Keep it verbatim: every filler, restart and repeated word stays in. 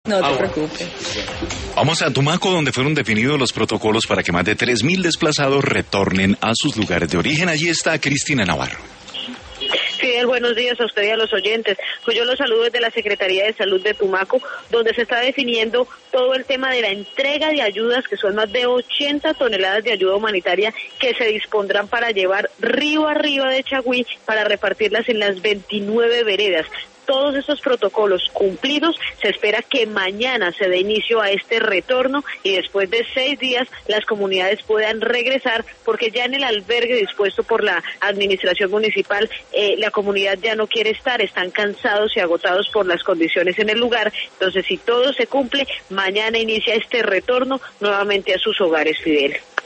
No te ah, preocupes. Vamos a Tumaco, donde fueron definidos los protocolos para que más de tres mil desplazados retornen a sus lugares de origen. Allí está Cristina Navarro. Fidel, buenos días a usted y a los oyentes. Pues yo los saludo desde la Secretaría de Salud de Tumaco, donde se está definiendo todo el tema de la entrega de ayudas, que son más de ochenta toneladas de ayuda humanitaria que se dispondrán para llevar río arriba de Chagüí para repartirlas en las veintinueve veredas. Todos estos protocolos cumplidos, se espera que mañana se dé inicio a este retorno y después de seis días las comunidades puedan regresar, porque ya en el albergue dispuesto por la administración municipal eh, la comunidad ya no quiere estar, están cansados y agotados por las condiciones en el lugar. Entonces, si todo se cumple, mañana inicia este retorno nuevamente a sus hogares, Fidel.